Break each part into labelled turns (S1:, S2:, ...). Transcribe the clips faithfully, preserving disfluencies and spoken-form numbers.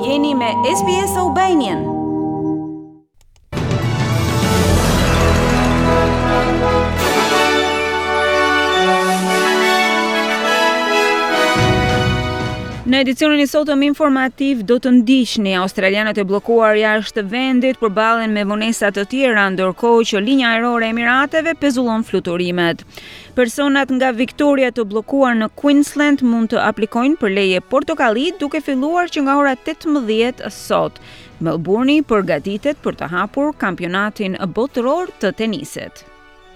S1: Jeni me S B S Albanian. Në edicionin e sotëm informativ do të ndiqni australianët e bllokuar jashtë vendit përballen me vonesa të tjera, ndërkohë që linja ajrore e Emirateve pezullon fluturimet. Personat nga Victoria të bllokuar në Queensland mund të aplikojnë për leje portokalli duke filluar që nga ora tetëmbëdhjetë sot. Melbourne përgatitet për të hapur kampionatin botëror të tenisit.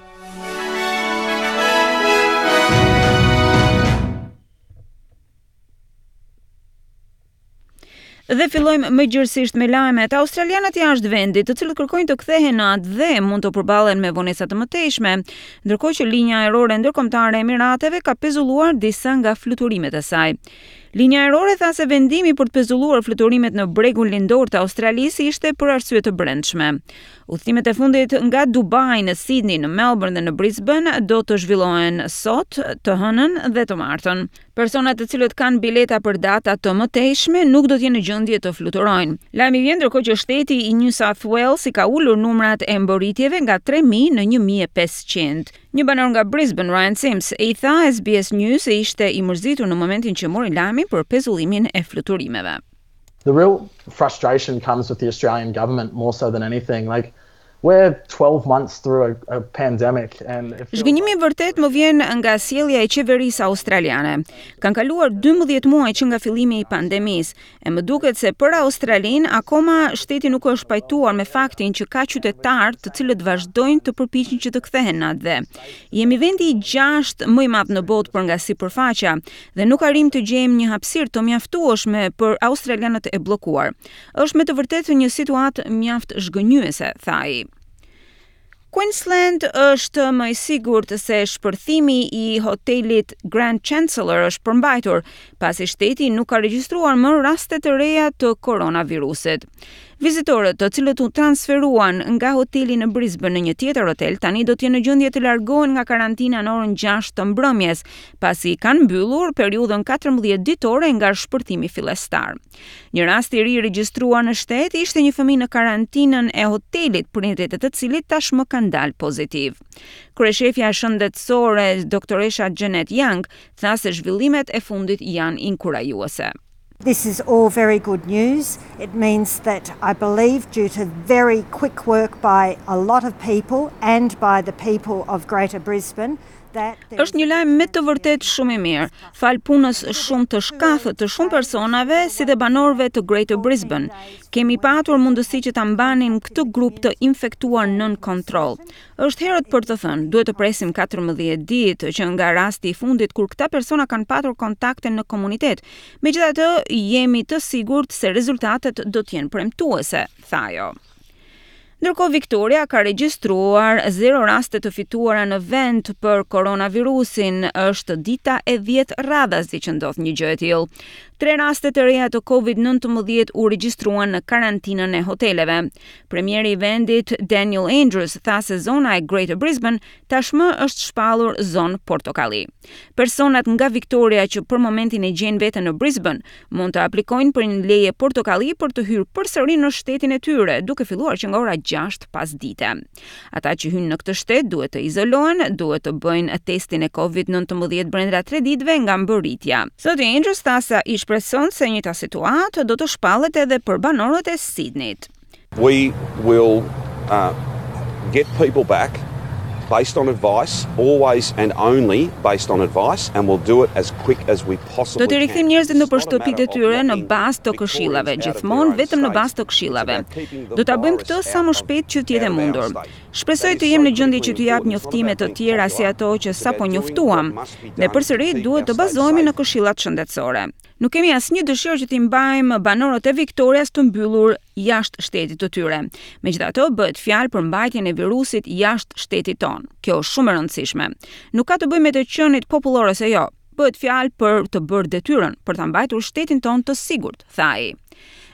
S1: Dhe fillojmë më gjërësisht me lajmet. Australianët jashtë vendit, të cilët kërkojnë të kthehen në atë dhe mund të përballen me vonesa të mëtejshme, ndërkohë që linja ajrore ndërkombëtare e Emirateve ka pezulluar disa nga fluturimet e saj. Linja ajrore tha se vendimi për të pezulluar fluturimet në bregun lindor të Australisë ishte për arsye të brendshme. Udhëtimet e fundit nga Dubai në Sydney, në Melbourne dhe në Brisbane do të zhvillohen sot, të hënën dhe të martën. Personat të cilët kanë bileta për data të mëtejshme nuk do të jenë në gjendje të fluturojnë. Lajmi vjen ndërkohë që shteti i New South Wales i ka ulur numrat e mboritjeve nga tre mijë në një mijë e pesëqind. Një banor nga Brisbane, Ryan Sims, i tha S B S News se ishte i mërzitur në momentin që mori lajmin për pezullimin e fluturimeve.
S2: The real frustration comes with the Australian government more so than anything. Like, we're twelve months through a, a pandemic and it feels
S1: Zhgënjimi i vërtet më vjen nga sjellja e qeverisë australiane. Kan kaluar dymbëdhjetë muaj që nga fillimi i pandemisë, e më duket se për Australinë akoma shteti nuk është pajtuar me faktin që ka qytetarë të cilët vazhdojnë të përpiqen që të kthehen në atë dhe. Jemi vendi i gjashtë më i madh në botë për nga sipërfaqja dhe nuk arrim të gjejmë një hapësirë të mjaftueshme për australianët e bllokuar. Është me të vërtetë një situatë mjaft zhgënjyese, tha ai. Queensland është më i sigurt se shpërthimi i hotelit Grand Chancellor është përmbajtur, pasi shteti nuk ka regjistruar më raste të reja të koronavirusit. Vizitorët të cilët u transferuan nga hoteli në Brisbane në një tjetër hotel tani do të jenë në gjendje të largohen nga karantina në orën gjashtë të mbrëmjes, pasi kanë mbyllur periudhën katërmbëdhjetë ditore nga shpërthimi fillestar. Një rast i ri regjistruar në shtet ishte një fëmijë në karantinën e hotelit, prindërit e të cilit tashmë kanë dalë pozitiv. Kryeshefja shëndetësore doktoresha Janet Young tha se zhvillimet e fundit janë inkurajuese.
S3: This is all very good news. It means that I believe, due to very quick work by a lot of people and by the people of Greater Brisbane,
S1: është një lajm me të vërtet shumë i mirë, fal punës shumë të shkafët të shumë personave si dhe banorëve të Greater Brisbane. Kemi patur mundësi që ta mbanim këtë grup të infektuar nën kontroll. Është herët për të thënë, duhet të presim katërmbëdhjetë ditë që nga rasti i fundit kur këta persona kanë patur kontakte në komunitet. Megjithatë, jemi të sigurt se rezultatet do të jenë premtuese, tha ajo. Ndërkohë Victoria ka regjistruar zero raste të fituara në vend për koronavirusin, është dita e dhjetë radhazi që ndodh një gjë e tillë. Tre raste të reja të covid nëntëmbëdhjetë u regjistruan në karantinën e hoteleve. Premieri i vendit Daniel Andrews tha se zona e Greater Brisbane tashmë është shpallur zonë portokalli. Personat nga Victoria që për momentin e gjejnë veten në Brisbane mund të aplikojnë për një leje portokalli për të hyrë përsëri në shtetin e tyre, duke filluar që nga ora gjashtë pasdite. Ata që hyjnë në këtë shtet duhet të izolohen, duhet të bëjnë testin e covid nëntëmbëdhjetë brenda tre ditëve nga mbërritja. Zoti Andrews tha se i shpreson se njëjta situatë do të shpallet edhe për banorët e Sydneyt.
S4: We will uh, get people back based on advice, always and only based on advice, and we'll do it as quick as we possibly
S1: can. Do të rikthejmë njerëzit nëpër shtëpitë e tyre në bazë të këshillave, gjithmonë vetëm në bazë të këshillave. Do ta bëjmë këtë sa më shpejt që të jetë mundur. Shpresoj të jem në gjendje që t'ju jap njoftime të tjera si ato që sapo njoftuam. Dhe përsëri duhet të bazohemi në këshillat shëndetësore. Nuk kemi asnjë dëshirë që t'i mbajmë banorët e Victorias të mbyllur jashtë shtetit të tyre. Megjithatë, bëhet fjalë për mbajtjen e virusit jashtë shtetit ton. Kjo është shumë e rëndësishme. Nuk ka të bëjë me të qenit popullore se jo. Bëhet fjalë për të bërë detyrën për ta mbajtur shtetin ton të sigurt, tha ai.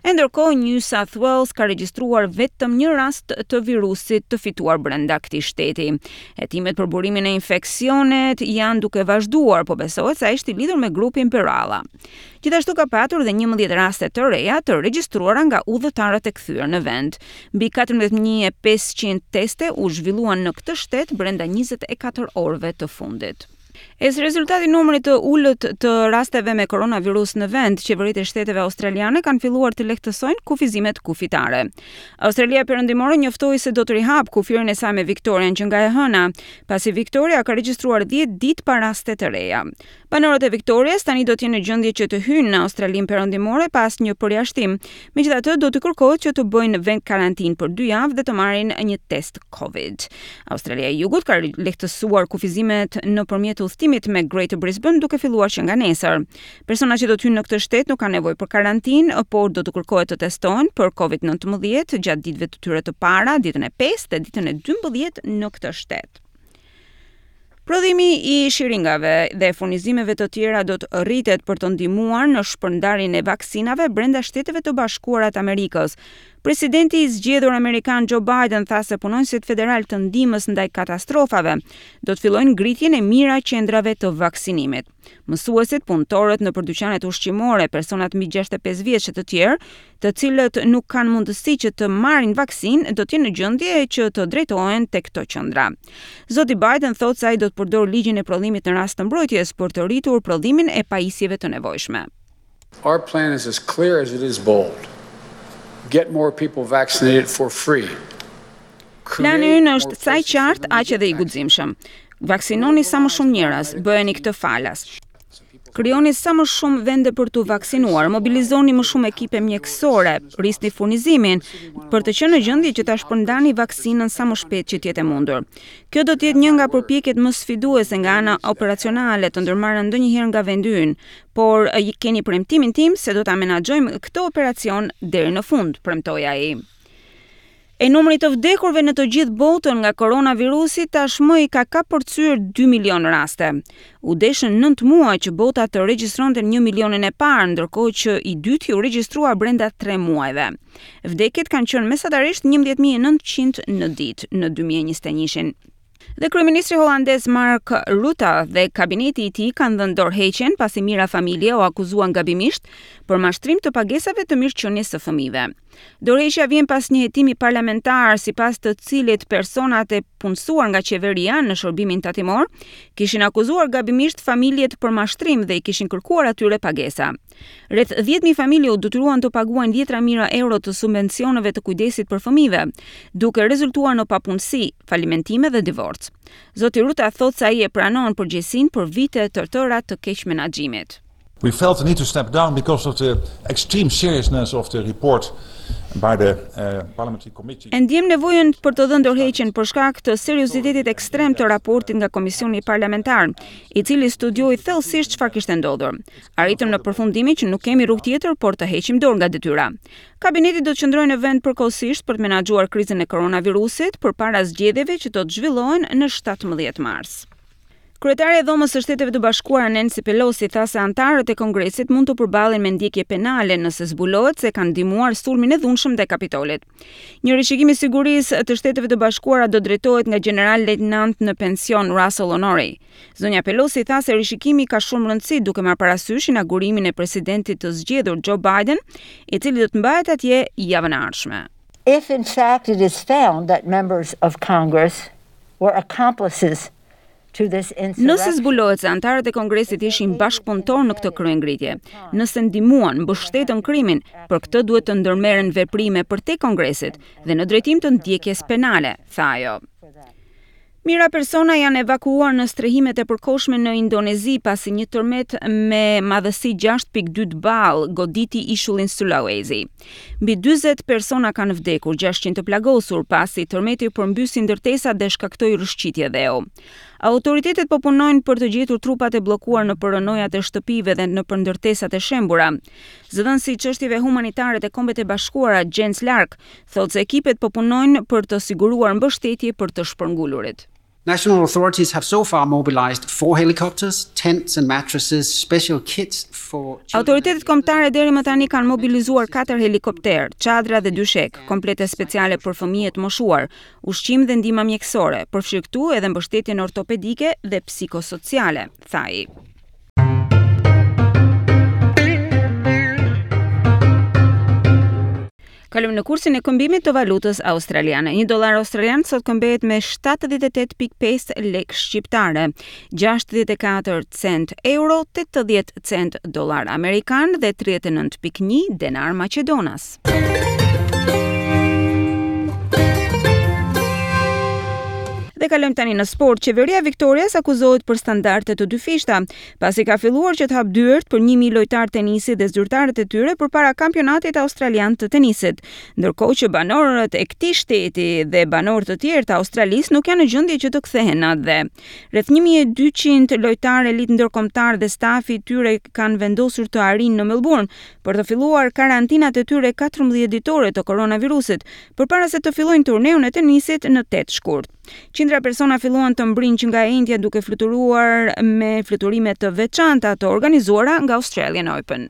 S1: E ndërkohë New South Wales ka regjistruar vetëm një rast të virusit të fituar brenda këtij shteti. Hetimet për burimin e infeksionet janë duke vazhduar, po besohet se ai është i lidhur me grupin Perala. Gjithashtu ka patur dhe njëmbëdhjetë raste të reja të regjistruara nga udhëtarët e kthyer në vend. Mbi katërmbëdhjetë mijë e pesëqind teste u zhvilluan në këtë shtet brenda njëzet e katër orëve të fundit. E si rezultati numrit të ulët të rasteve me koronavirus në vend, qeveritë e shteteve australiane kanë filluar të lehtësojnë kufizimet kufitare. Australia Perëndimore njoftoi se do të rihap kufirin e saj me Victorian që nga e hëna, pasi Victoria ka regjistruar dhjetë ditë pa raste të reja. Banorët e Victorias tani do të jenë në gjendje që të hyjnë në Australinë Perëndimore pas një përjashtim. Megjithatë, do të kërkohet që të bëjnë vend karantinë për dy javë dhe të marrin një test COVID. Australia e Jugut ka lehtësuar kufizimet nëpërmjet udhëtimit me Greater Brisbane duke filluar që nga nesër. Persona që do të hyjnë në këtë shtet nuk kanë nevojë për karantinë, por do të kërkohet të testohen për COVID nineteen gjatë ditëve të tyre të para, ditën e pesë dhe ditën e dymbëdhjetë në këtë shtet. Prodhimi i shiringave dhe furnizimeve të tjera do të rritet për të ndihmuar në shpërndarjen e vaksinave brenda Shteteve të Bashkuara të Amerikës. Presidenti i zgjedhur amerikan Joe Biden tha se punonësit federal të ndihmës ndaj katastrofave do të fillojnë ngritjen e mira qendrave të vaksinimit. Mësuesit, punëtorët nëpër dyqanet ushqimore, personat mbi gjashtëdhjetë e pesë vjeç e të tjerë, të cilët nuk kanë mundësi që të marrin vaksinë, do të jenë në gjendje që të drejtohen tek këto qendra. Zoti Biden thotë se ai do të përdorë ligjin e prodhimit në rast të mbrojtjes për të rritur prodhimin e pajisjeve të nevojshme.
S5: Our plan is as clear as it is bold. Get more people vaccinated for free.
S1: Plani ynë është sa i qartë aq edhe i guximshëm. Vaksinoni sa më shumë njerëz, bëheni këtë falas. Krijoni sa më shumë vende për të vaksinuar, mobilizoni më shumë ekipe mjekësore, rrisni furnizimin për të qenë në gjendje që ta shpërndani vaksinën sa më shpejt që të jetë e mundur. Kjo do të jetë një nga përpjekjet më sfiduese nga ana operacionale të ndërmarrë ndonjëherë nga vendi ynë, por keni premtimin tim se do ta menaxhojmë këtë operacion deri në fund, premtoi ai. E numri të vdekurve në të gjithë botën nga koronavirusi tashmë i ka kapërcyer dy milion raste. U deshën nëntë muaj që bota të regjistronte një milionin e parë, ndërkohë që i dyti u regjistrua brenda tre muajve. Vdekjet kanë qenë mesatarisht njëmbëdhjetë mijë e nëntëqind në ditë në dy mijë e njëzet e një. Dhe kryeministri holandez Mark Rutte dhe kabineti i tij kanë dhënë dorëheqjen pasi Mira Familje u akuzuan gabimisht për mashtrim të pagesave të mirëqenies së fëmijëve. Dorëheqja vjen pas një hetimi parlamentar sipas të cilit personat e punësuar nga qeveria në shërbimin tatimor kishin akuzuar gabimisht familjet për mashtrim dhe i kishin kërkuar atyre pagesa. Rreth dhjetë mijë familje u detyruan të paguajnë dhjetra mijëra euro të subvencioneve të kujdesit për fëmijëve, duke rezultuar në papunësi, falimentime dhe divorc. Zoti Rutte thotë se ai e pranon përgjegjësinë për vite të tëra të keq menaxhimit.
S6: We felt the need to step down because of the extreme seriousness of the report by the uh, parliamentary committee.
S1: E ndjem nevojën për të dhënë dorëheqjen për shkak të seriozitetit ekstrem të raportit nga komisioni parlamentar, i cili studioi thellësisht çfarë kishte ndodhur. Arritëm në përfundimin që nuk kemi rrugë tjetër por të heqim dorë nga detyra. Kabineti do të qëndrojë në vend përkohësisht për të menaxhuar krizën e koronavirusit përpara zgjedhjeve që do të zhvillohen në shtatëmbëdhjetë mars. Kryetare e Dhomës së Shteteve të Bashkuara Nancy Pelosi tha se anëtarët e Kongresit mund të përballen me ndjekje penale nëse zbulohet se kanë ndihmuar sulmin e dhunshëm ndaj Kapitolit. Një rishikim i sigurisë të Shteteve të Bashkuara do drejtohet nga general-lejtenant në pension Russell Honoré. Zonja Pelosi tha se rishikimi ka shumë rëndësi duke marrë parasysh inaugurimin e presidentit të zgjedhur Joe Biden, i cili do të mbahet atje javën e ardhshme.
S7: If in fact it is found that members of Congress were accomplices
S1: Nëse zbulohet se anëtarët e Kongresit ishin bashkëpunëtor në këtë kryengritje, nëse ndihmuan, mbështetën krimin, për këtë duhet të ndërmerren veprime përtej Kongresit dhe në drejtim të ndjekjes penale, tha ajo. Mira persona janë evakuuar në strehimet e përkohshme në Indonezi pasi një tërmet me madhësi gjashtë pikë dy ball goditi ishullin Sulawesi. Mbi dyzet persona kanë vdekur, gjashtëqind të plagosur pasi tërmeti përmbysi ndërtesat dhe shkaktoi rrëshqitje dheu. Autoritetet po punojnë për të gjetur trupat e bllokuar në rënojat e shtëpive dhe në ndërtesat e shembura. Zëdhënësi i çështjeve humanitare të Kombeve të Bashkuara Jens Lark thotë se ekipet po punojnë për të siguruar mbështetje për të shpërngulurit.
S8: National authorities have so far mobilized four helicopters, tents and mattresses, special kits for children.
S1: Autoritetet kombëtare deri më tani kanë mobilizuar katër helikopter, çadra dhe dyshek, komplete speciale për fëmijë të moshuar, ushqim dhe ndihmë mjekësore, përfshirë këtu edhe mbështetjen ortopedike dhe psikosociale, tha ai. Kalojmë në kursin e këmbimit të valutës australiane. Një dollar australian sot këmbehet me shtatëdhjetë e tetë pikë pesë lekë shqiptare, gjashtëdhjetë e katër cent euro, tetëdhjetë cent dollar amerikan dhe tridhjetë e nëntë pikë një denar maqedonas. Dhe kalojmë tani në sport. Qeveria e Viktorias akuzohet për standarde të dyfishta, pasi ka filluar që të hap dyert për një mijë lojtar tenisi dhe zyrtarët e tyre përpara kampionatit australian të tenisit, ndërkohë që banorët e këtij shteti dhe banorët të tjerë të Australisë nuk janë në gjendje që të kthehen atje. Rreth një mijë e dyqind lojtarë elit ndërkombëtar dhe stafi i tyre kanë vendosur të arrijnë në Melbourne për të filluar karantinat e tyre katërmbëdhjetë ditore të koronavirusit, përpara se të fillojnë turneun e tenisit në tetë shkurt. Qindra persona filluan të mbrinjë që nga e India duke fluturuar me fluturime të veçanta të organizuara nga Australian Open.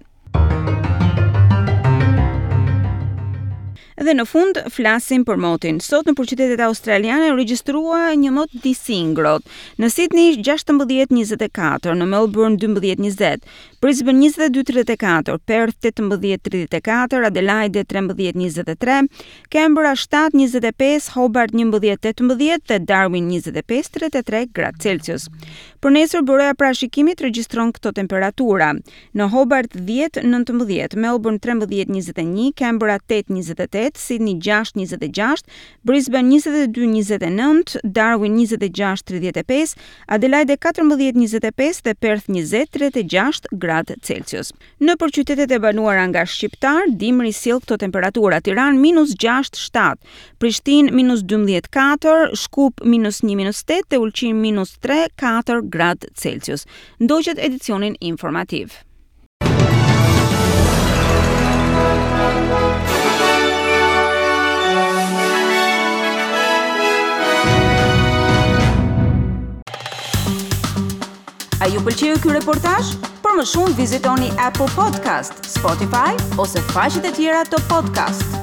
S1: Dhe në fund flasim për motin. Sot në qytetet australiane u regjistrua një mot disi ngrohtë. Në Sydney gjashtëmbëdhjetë njëzet e katër, në Melbourne dymbëdhjetë njëzet, Brisbane njëzet e dy tridhjetë e katër, Perth tetëmbëdhjetë tridhjetë e katër, Adelaide trembëdhjetë njëzet e tre, Canberra shtatë njëzet e pesë, Hobart njëmbëdhjetë tetëmbëdhjetë dhe Darwin njëzet e pesë tridhjetë e tre gradë Celsius. Për nesër Bureja e Parashikimit regjistron këto temperatura. Në Hobart dhjetë nëntëmbëdhjetë, Melbourne trembëdhjetë njëzet e një, Canberra tetë njëzet e tetë, Sydney gjashtë njëzet e gjashtë, Brisbane njëzet e dy njëzet e nëntë, Darwin njëzet e gjashtë tridhjetë e pesë, Adelaide katërmbëdhjetë njëzet e pesë dhe Perth njëzet tridhjetë e gjashtë gradë Celsius. Në për qytetet e banuara nga shqiptar, dimri sjell këto temperatura: Tiranë minus gjashtë shtatë, Prishtinë minus dymbëdhjetë katër, Shkup minus një minus tetë dhe Ulqin minus tre katër gradë Celsius. Ndoqët edicionin informativ. A ju pëlqeu ky reportazh? Për më shumë vizitoni Apple Podcast, Spotify ose faqet e tjera të podcast.